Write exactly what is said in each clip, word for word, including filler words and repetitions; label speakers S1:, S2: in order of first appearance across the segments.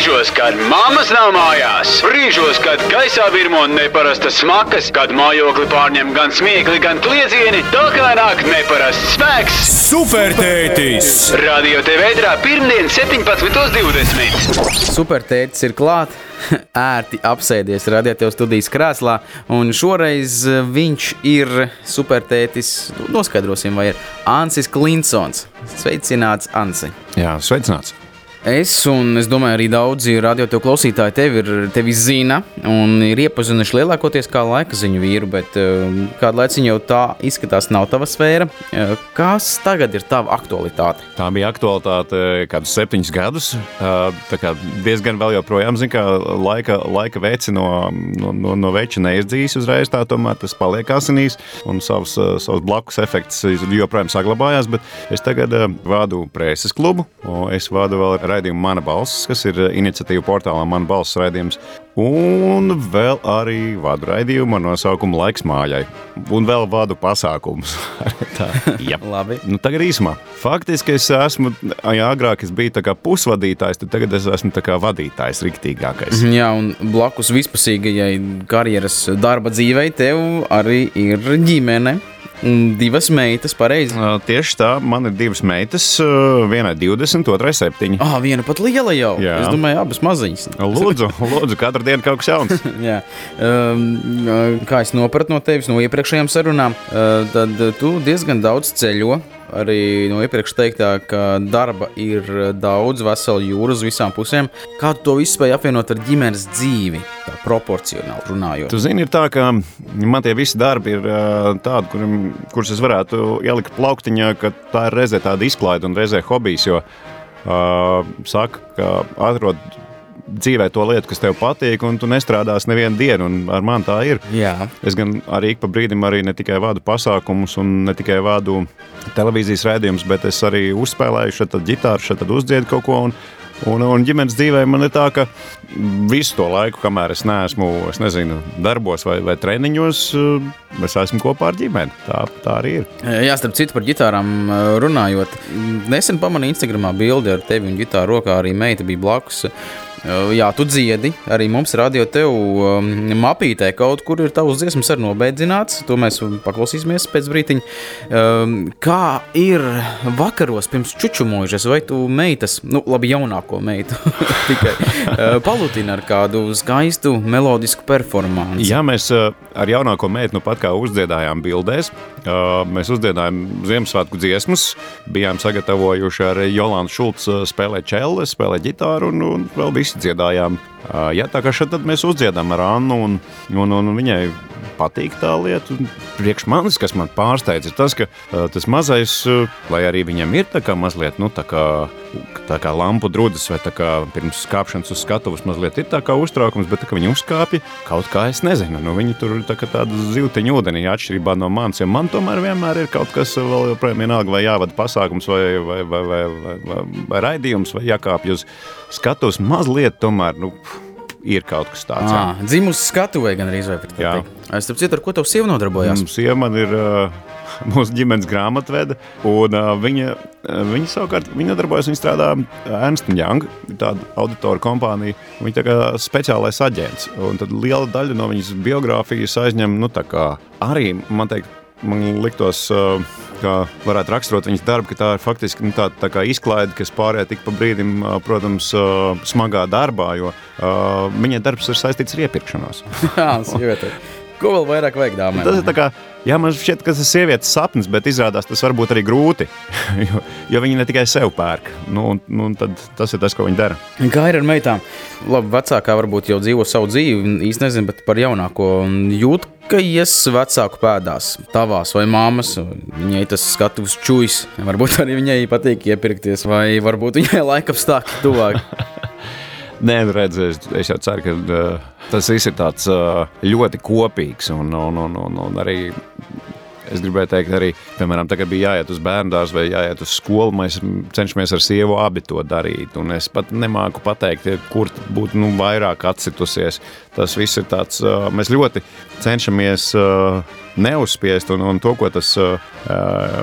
S1: Brīžos, kad mammas nav mājās, brīžos, kad gaisā virmo neparastas smakas, kad mājokli pārņem gan smiekli, gan kliedzieni, tā kā nāk neparasts spēks.
S2: Supertētis!
S1: Radio T V ētrā pirmdien septiņpadsmit divdesmit.
S3: Supertētis ir klāt, ērti apsēdies Radio T V studijas krēslā, un šoreiz viņš ir supertētis, noskaidrosim, vai ir Ansis Klinsons. Sveicināts, Ansi!
S2: Jā, sveicināts!
S3: Es un es domāju, arī daudzi Radio T V klausītāji tevi, ir, tevi zina un ir iepazinuši lielākoties kā laika ziņu vīru, bet uh, kādu laiciņu jau tā izskatās nav tava sfēra. Uh, kas tagad ir tava aktualitāte?
S2: Tā bija aktualitāte kādus septiņus gadus. Uh, tā kā diezgan vēl joprojām, zin, kā laika, laika veci no, no, no, no veča neizdzīs uzreiz, tā tomēr tas paliek asinīs un savs, savs blakus efekts joprojām saglabājās, bet es tagad uh, vādu preses klubu, es vādu vēl raidījumu Mana balss, kas ir iniciatīva portālā Mana balss raidījums, un vēl arī vadu raidījumu ar nosaukumu Laiks mājai, un vēl vadu pasākumus. Tā, jā.
S3: Labi.
S2: Nu, tagad īsumā. Faktiski es esmu, ja agrāk es biju tā kā pusvadītājs, tad tagad es esmu tā kā vadītājs riktīgākais.
S3: Jā, un blakus vispusīgajai karjeras darba dzīvei tev arī ir ģimene. Un divas meitas, pareizi?
S2: Uh, tieši tā, man ir divas meitas, vienai divdesmit, otrai septiņi.
S3: Ah, viena pat liela jau.
S2: Jā.
S3: Es domāju, abas maziņas.
S2: Lūdzu, lūdzu, katru dienu kaut kas jauns.
S3: Jā. Um, kā es nopratu no tevis, no iepriekšējām sarunām, uh, tad tu diezgan daudz ceļo. Arī no iepriekš teiktā, ka darba ir daudz, vesela jūra uz visām pusēm. Kā tu to visu spēj apvienot ar ģimenes dzīvi, tā proporcionāli runājot?
S2: Tu zini, ir tā, ka man tie visi darbi ir tādi, kur, kurus es varētu ielikt plauktiņā, ka tā ir reizē tāda izklaide un reizē hobijs, jo uh, saka, ka atrod dzīvē to lietu, kas tev patīk, un tu nestrādās nevienu dienu, un ar mani tā ir.
S3: Jā.
S2: Es gan arī ik pa brīdim arī ne tikai vādu pasākumus un ne tikai vādu televīzijas raidījumus, bet es arī uzspēlēju šeit tad ģitāru, šeit tad uzdziedu kaut ko, un, un, un ģimenes dzīvē man ir tā, ka visu to laiku, kamēr es neesmu, es nezinu, darbos vai, vai treniņos, es esmu kopā ar ģimeni. Tā, tā arī ir.
S3: Jā, starp citu par ģitārām runājot, nesen pamanīju Instagramā bildi ar tevi un ģitāru rokā, arī meita bija blakus. Jā, tu dziedi, arī mums Radio tev um, mapītē kaut kur ir tavs dziesmas arī nobeidzināts, to mēs paklausīsimies pēc brītiņa. Um, kā ir vakaros pirms čučumojušies, vai tu meitas, nu labi jaunāko meitu, tikai uh, palutina ar kādu skaistu melodisku performanci?
S2: Jā, mēs uh, ar jaunāko meitu nu pat kā uzdziedājām bildēs, uh, mēs uzdziedājām Ziemassvētku dziesmas, bijām sagatavojuši ar Jolantu Šulcu spēlēt čelle, spēlēt ģitāru un, un vēl visi dziedājām. Jā, tā kā šeit tad mēs uzdziedām ar Annu un, un, un viņai patīk tā lieta. Priekš manis, kas man pārsteidz, ir tas, ka tas mazais, lai arī viņam ir tā kā mazliet, nu tā kā, tā kā lampu drudas vai tā kā pirms kāpšanas uz skatuves mazliet ir tā kā uztraukums, bet tā kā viņi uzkāpja, kaut kā es nezinu, nu viņi tur tā kā tāda zivteņa ūdenī atšķirībā no manis, jo man tomēr vienmēr ir kaut kas vēl joprojām vienalga vai jāvada pasākums vai, vai, vai, vai, vai, vai, vai raidījums vai jākāpj uz skatuves mazliet tomēr, nu, ir kaut kas tāds.
S3: À, dzimusi skatuvē gan arī izvērt.
S2: Jā.
S3: Es starp citu, ar ko tev sieva nodarbojās?
S2: Mm, sieva man ir uh, mūsu ģimenes grāmatvede, un uh, viņa, uh, viņa savukārt, viņa nodarbojas, viņa strādā Ernst and Young, tāda auditoru kompānija, viņa tā kā speciālais aģents, un tad liela daļa no viņas biogrāfijas aizņem, nu tā kā arī, man teikt, man liktos, uh, kā varētu raksturot viņas darbu, ka tā ir faktiski nu, tā, tā kā izklaide, kas pārējā tik pa brīdim, uh, protams, uh, smagā darbā, jo uh, viņai darbs ir saistīts ar iepirkšanos.
S3: Jā, sieviete. Ko vēl vairāk vajag dāmēm?
S2: Tas ir tā kā, jā, man šķiet, ka tas ir sievietes sapnis, bet izrādās tas var būt arī grūti, jo, jo viņi ne tikai sev pērk. Nu, un, nu, tad tas ir tas, ko viņi dara.
S3: Kā ir ar meitām? Labi, vecākā varbūt jau dzīvo savu dzīvi, īsti nezinu, bet par jaunāko jūt, ka ies vecāku pēdās, tavās vai māmas, viņai tas skatuves čujs, varbūt arī viņai patīk iepirkties, vai varbūt viņai laikapstākļi tuvāk.
S2: Nē, redz, es, es jau ceru, ka uh, tas viss ir tāds uh, ļoti kopīgs un, un, un, un, un arī es gribēju teikt arī, piemēram, tagad bija jāiet uz bērndārzu vai jāiet uz skolu, mēs cenšamies ar sievu abi to darīt, un es pat nemāku pateikt, kur būtu nu, vairāk atsitusies. Tas viss ir tāds, uh, mēs ļoti cenšamies uh, neuzspiest, un, un to, ko tas uh,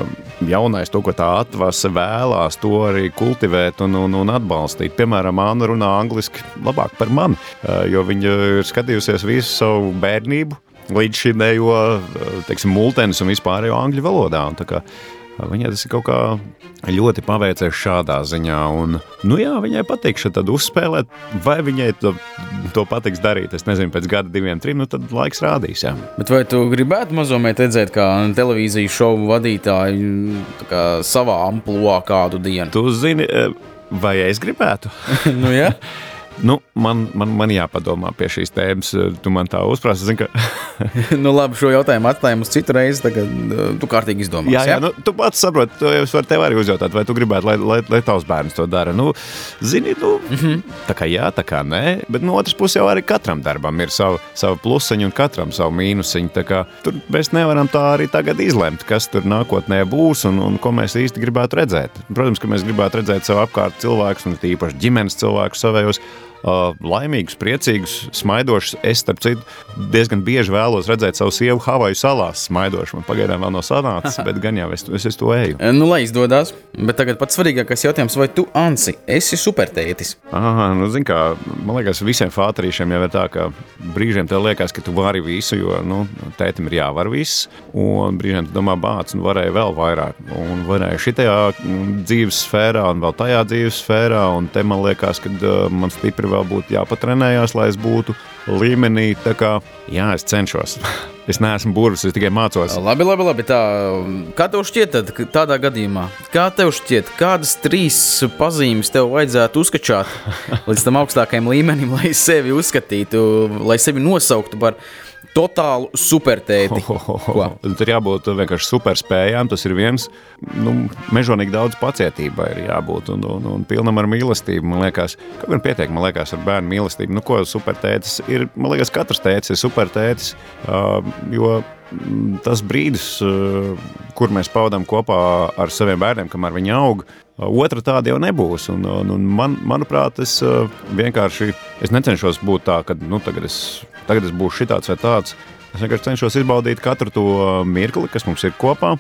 S2: jaunais, to, ko tā atvase vēlās, to arī kultivēt un, un, un atbalstīt. Piemēram, Anna runā angliski labāk par mani, jo viņa ir skatījusies visu savu bērnību, līdz šimējo, teiksim, multenis un vispārējo angļu valodā. Un tā kā viņai tas ir kaut kā ļoti paveicies šādā ziņā. Un, nu jā, viņai patīk šeit tad uzspēlēt, vai viņai to, to patiks darīt. Es nezinu, pēc gada, diviem, trim, nu tad laiks rādīs, jā.
S3: Bet vai tu gribētu mazomēt redzēt, kā televīzijas šovu vadītāji tā kā savā ampluā kādu dienu?
S2: Tu zini, vai es gribētu?
S3: Nu jā.
S2: Nu, man, man, man jāpadomā pie šīs tēmas. Tu man tā uzprasa, zini, ka...
S3: nu labi, šo jautājumu atstājam uz citu reizi, tagad tu kārtīgi izdomās.
S2: Jā, jā, jā? Nu, tu pats saproti, to es varu tev arī uzjautāt, vai tu gribētu, lai, lai, lai tavs bērns to dara. Nu, zini, nu, mm-hmm. tā kā jā, tā kā nē, bet no otras puses jau arī katram darbam ir savu, savu plusiņu un katram savu mīnusiņu. Tā kā tur mēs nevaram tā arī tagad izlemt, kas tur nākotnē būs un, un ko mēs īsti gribētu redzēt. Protams, ka mēs gribētu redzēt savu apkārt cilvēkus, un tīpaši ģimenes cilvēkus savējos, Uh, laimīgus, priecīgus, smaidošus. Es, starp citu, diezgan bieži vēlos redzēt savu sievu Havaju salās smaidošu. Man pagaidām vēl nav sanācis, bet gan jau es, es, es to eju.
S3: Nu, lai izdodās. Bet tagad pats svarīgākais jautājums, vai tu, Ansi, esi supertētis?
S2: Aha, nu, zin kā, man liekas, visiem fāterīšiem jau ir tā, ka brīžiem tev liekas, ka tu vari visu, jo, nu, tētim ir jāvar viss, un brīžiem tu domā, bāc, nu, varēja vēl vairāk, un varēja šitajā dzīves sfērā, un vēl tajā dzīves sfērā, un te man liekas, ka uh, man stipri vēl būtu jāpatrenējās, lai es būtu līmenī, tā kā, jā, es cenšos. Es neesmu burvis, es tikai mācos.
S3: Labi, labi, labi, tā, kā tev šķiet tad, tādā gadījumā? Kā tev šķiet, kādas trīs pazīmes tev vajadzētu uzskačāt līdz tam augstākajam līmenim, lai sevi uzskatītu, lai sevi nosauktu par totālu supertēti?
S2: Ho, ho, ho. Tur jābūt vienkārši superspējām, tas ir viens. Nu, mežonīgi daudz pacietībai ir jābūt un, un, un pilnam ar mīlestību. Man liekas, kaut gan pietiek, man liekas, ar bērnu mīlestību. Nu, ko supertētis ir? Man liekas, katrs tētis ir supertētis, uh, jo tas brīdis, uh, kur mēs pavadām kopā ar saviem bērniem, kamēr viņi aug, otra tāda jau nebūs. Un, un, un man, manuprāt, es uh, vienkārši, es necenšos būt tā, ka, nu, tagad es, tagad es būšu šitāds vai tāds. Es vienkārši cenšos izbaudīt katru to mirkli, kas mums ir kopā,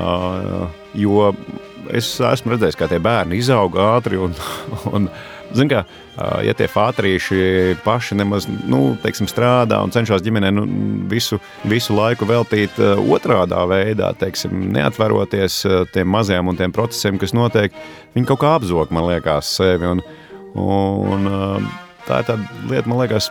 S2: uh, jo es esmu redzējis, kā tie bērni izauga ātri un, un zin kā, ja tie fātrīši paši nemaz, nu, teiksim, strādā un cenšas ģimenē nu, visu, visu laiku veltīt otrādā veidā, teiksim, neatveroties tiem mazajiem un tiem procesiem, kas notiek, viņi kaut kā apzog, man liekas, sevi. Un, un tā ir tāda lieta, man liekas,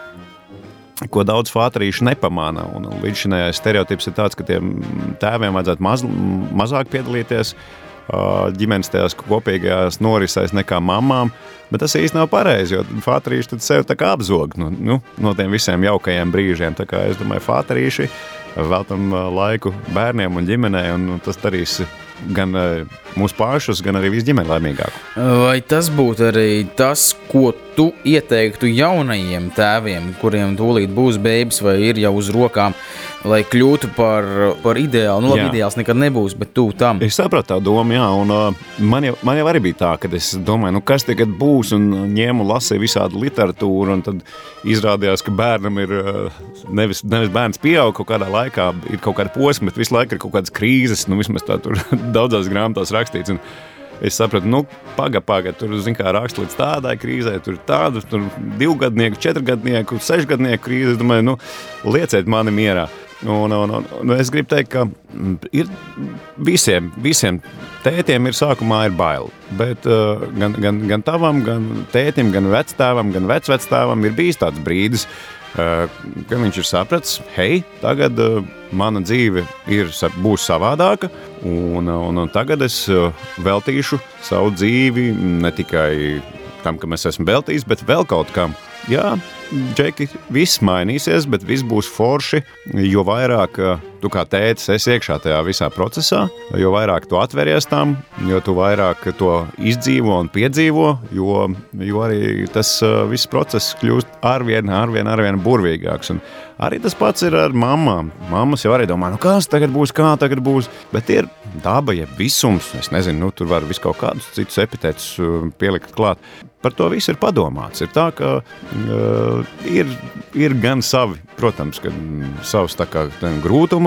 S2: ko daudz fātrīši nepamāna. Un līdzinājais stereotips ir tāds, ka tiem tēviem vajadzētu maz, mazāk piedalīties ģimenes tajās kopīgajās norisēs nekā mamām, bet tas īsti nav pareizi, jo fātrīši tad sevi tā kā apzog nu, nu, no tiem visiem jaukajiem brīžiem. Tā kā es domāju, fātrīši veltam laiku bērniem un ģimenei, un tas darīs gan mūsu pašus, gan arī visu ģimeni laimīgāku.
S3: Vai tas būtu arī tas, ko tu ieteiktu jaunajiem tēviem, kuriem tūlīt būs bēbis vai ir jau uz rokām, lai kļūtu par, par ideālu? Nu, labi, jā. Ideāls nekad nebūs, bet tu tam.
S2: Es sapratu tā domu, jā, un uh, man, jau, man jau arī bija tā, kad es domāju, nu kas tagad būs, un ņēmu lasīju visādu literatūru, un tad izrādījās, ka bērnam ir uh, nevis, nevis bērns pieaug kaut kādā laikā, ir kaut kāda posma, bet visu laiku ir kaut kādas krīzes, nu vismaz tā tur daudzās grāmatās rakstīts, un es sapratu, nu, paga, paga, tur, zin kā, raksta līdz tādai krīzē, tur tādu, tur divgadnieku, četrgadnieku, sešgadnieku krīze, es domāju, nu, lieciet mani mierā. Un, un, un, un es gribu teikt, ka ir visiem, visiem tētiem ir sākumā ir bail, bet uh, gan, gan, gan tavam, gan tētim, gan vectēvam, gan vecvectēvam ir bijis tāds brīdis, uh, ka viņš ir sapratis, hei, tagad uh, mana dzīve ir, būs savādāka, un, un, un tagad es uh, veltīšu savu dzīvi ne tikai tam, kam es esmu veltījis, bet vēl kaut kam. Jā, Džeki, viss mainīsies, bet viss būs forši, jo vairāk tu kā tētis esi iekšā tajā visā procesā, jo vairāk tu atveries tam, jo tu vairāk to izdzīvo un piedzīvo, jo, jo arī tas viss process kļūst arvien, arvien, arvien burvīgāks. Un arī tas pats ir ar mammām. Mammas jau arī domā, nu kas tagad būs, kā tagad būs, bet ir daba, ja visums, es nezinu, nu tur var visu kaut kādus citus epitētus pielikt klāt. Par to visu ir padomāts. Ir tā, ka uh, ir, ir gan savi, protams, ka savs tā kā grūtumu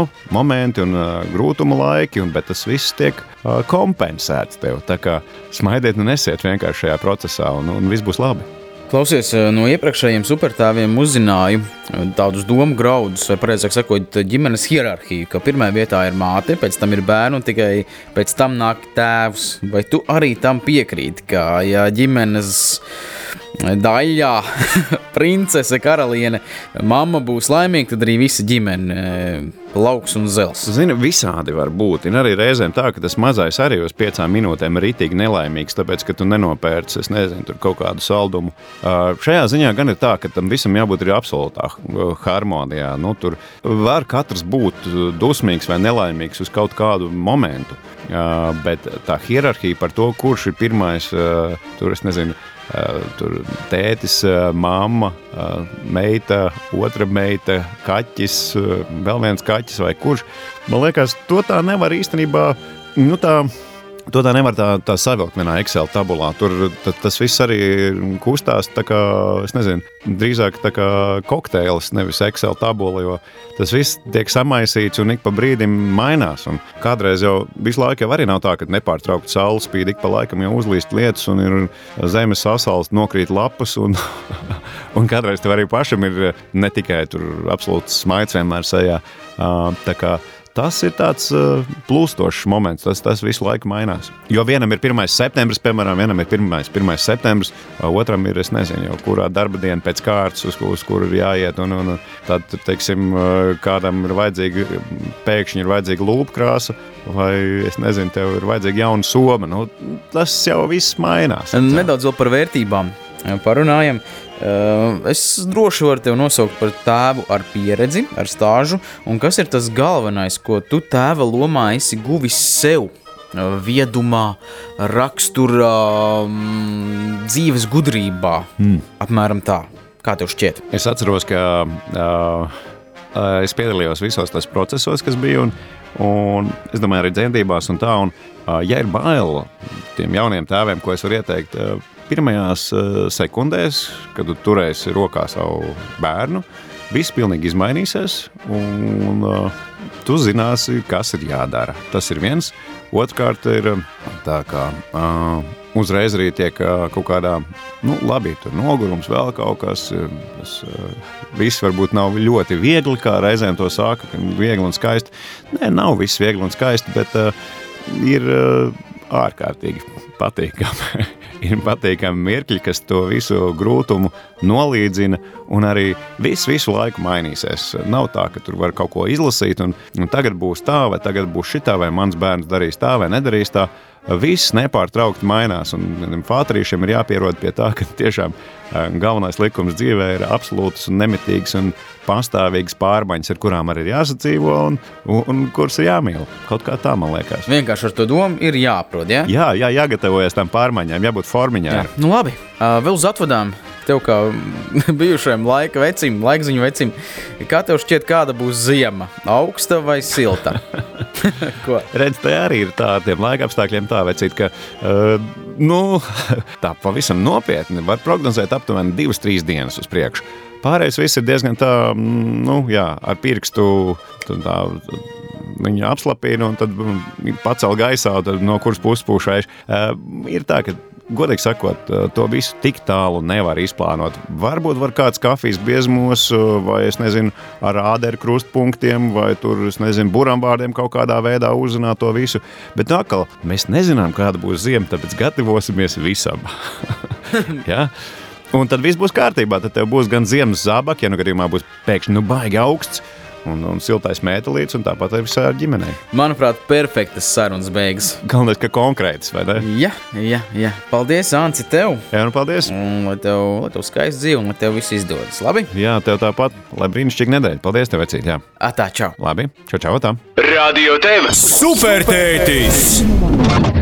S2: nu, momenti un uh, grūtuma laiki, un, bet tas viss tiek uh, kompensēts tev. Tā kā smaidiet un esiet vienkārši šajā procesā, un, un viss būs labi.
S3: Klausies, no iepriekšējiem supertēviem uzzināju tādus domu graudus, vai pareizāk sakot, ģimenes hierarhiju, ka pirmā vietā ir māte, pēc tam ir bērni un tikai pēc tam nāk tēvs. Vai tu arī tam piekrīti, ka ja ģimenes daļā princese, karaliene, mamma būs laimīga, tad arī visa ģimene lauks un zels?
S2: Zini, visādi var būt. Ir arī reizēm tā, ka tas mazais arī uz piecām minūtēm ir ritīgi nelaimīgs, tāpēc, ka tu nenopērci, es nezinu, tur kaut kādu saldumu. Uh, šajā ziņā gan ir tā, ka tam visam jābūt arī absolūtā harmonijā. Nu, tur var katrs būt dusmīgs vai nelaimīgs uz kaut kādu momentu, uh, bet tā hierarhija par to, kurš ir pirmais, uh, tur es nezinu, Uh, tur tētis, uh, mamma, uh, meita, otra meita, kaķis, uh, vēl viens kaķis vai kurš. Man liekas, to tā nevar īstenībā, nu tā, to tā nevar tā, tā savilkt vienā Excel tabulā. Tur t, tas viss arī kustās tā kā, es nezinu, drīzāk tā kā kokteils, nevis Excel tabula, jo tas viss tiek samaisīts un ik pa brīdim mainās. Un kādreiz jau visu laiku jau arī nav tā, ka nepārtraukt saule spīd, ik pa laikam jau uzlīst lietas un ir zemes sasalst, nokrīt lapas un, un kādreiz tev arī pašam ir ne tikai tur absolūts smaids vienmēr sejā. Tā kā tas ir tāds uh, plūstošs moments, tas, tas visu laiku mainās. Jo vienam ir pirmais septembris, piemēram, vienam ir pirmais, pirmais septembris, otram ir, es nezinu, jau kurā darba diena pēc kārtas, uz, uz kuru ir jāiet, un, un tad, teiksim, kādam ir vajadzīga, pēkšņi ir vajadzīga lūpkrāsa, vai, es nezinu, tev ir vajadzīga jauna soma, nu, tas jau viss mainās.
S3: Nedaudz vēl par vērtībām parunājam. Es droši varu tevi nosaukt par tēvu ar pieredzi, ar stāžu, un kas ir tas galvenais, ko tu tēva lomā esi guvis sev? Viedumā, raksturā, dzīves gudrībā, mm. apmēram tā. Kā tev šķiet?
S2: Es atceros, ka uh, es piedalījos visos tos procesos, kas bija, un, un es domāju arī dzemdībās un tā, un uh, ja ir bail tiem jauniem tēviem, ko es varu ieteikt, uh, pirmajās sekundēs, kad tu turēsi rokā savu bērnu, viss pilnīgi izmainīsies un uh, tu zināsi, kas ir jādara. Tas ir viens. Otrkārt ir tā kā uh, uzreiz arī tiek uh, kaut kādā, nu labi, tur nogurums vēl kaut kas, tas uh, viss varbūt nav ļoti viegli, kā reizēm to saka, ka viegli un skaisti. Nē, nav viss viegli un skaisti, bet uh, ir uh, ārkārtīgi patīkami. Ir patīkami mirkļi, kas to visu grūtumu nolīdzina un arī viss visu laiku mainīsies. Nav tā, ka tur var kaut ko izlasīt un, un tagad būs tā vai tagad būs šitā vai mans bērns darīs tā vai nedarīs tā. Viss nepārtraukti mainās un fātrīšiem ir jāpierod pie tā, ka tiešām galvenais likums dzīvē ir absolūtas un nemitīgas un pastāvīgas pārmaiņas, ar kurām arī ir jāsadzīvo un, un, un kuras ir jāmīl. Kaut kā tā, man liekas.
S3: Vienkārši ar to domu ir jāprod, ja?
S2: Jā, jā, jāgatavojas tam pārmaiņām, jābūt formiņā. Jā.
S3: Nu labi, vēl uz atvadām. Tev kā bijušajam laika vecim, laikziņu vecim, kā tev šķiet, kāda būs ziema? Augsta vai silta? Ko?
S2: Redz, te arī ir tā, tiem laika apstākļiem tā vecīt, ka, uh, nu, tā pavisam nopietni var prognozēt aptuveni divas, trīs dienas uz priekšu. Pārējais viss ir diezgan tā, nu, jā, ar pirkstu tā, viņa apslapina un tad pacel gaisā, tad no kuras puses pūšais. Uh, ir tā, ka godīgi sakot, to visu tik tālu nevar izplānot. Varbūt var kāds kafijas biezmos, vai es nezinu, ar āderu krustpunktiem, vai tur, es nezinu, buramvārdiem kaut kādā veidā uzzināt to visu. Bet atkal, mēs nezinām, kāda būs ziema, tāpēc gatavosimies visam. Ja? Un tad viss būs kārtībā, tad tev būs gan ziemas zābaki, ja nu gadījumā būs pēkšņi nu baigi augsts, Un, un siltais mētelīts, un tāpat arī visā ar ģimenei.
S3: Manuprāt, perfektas sarunas beigas.
S2: Galvenais, ka konkrētas, vai ne?
S3: Jā, jā, jā. Paldies, Anci, tev.
S2: Jā, nu paldies.
S3: Un lai tev, lai tev skaists dzīve, un lai tev viss izdodas. Labi?
S2: Jā, tev tāpat. Lai brīnišķīgi nedēļa. Paldies tev, vecīt, jā.
S3: Atā, čau.
S2: Labi, čau, čau, tā.
S1: Radio tev.
S4: Supertētis!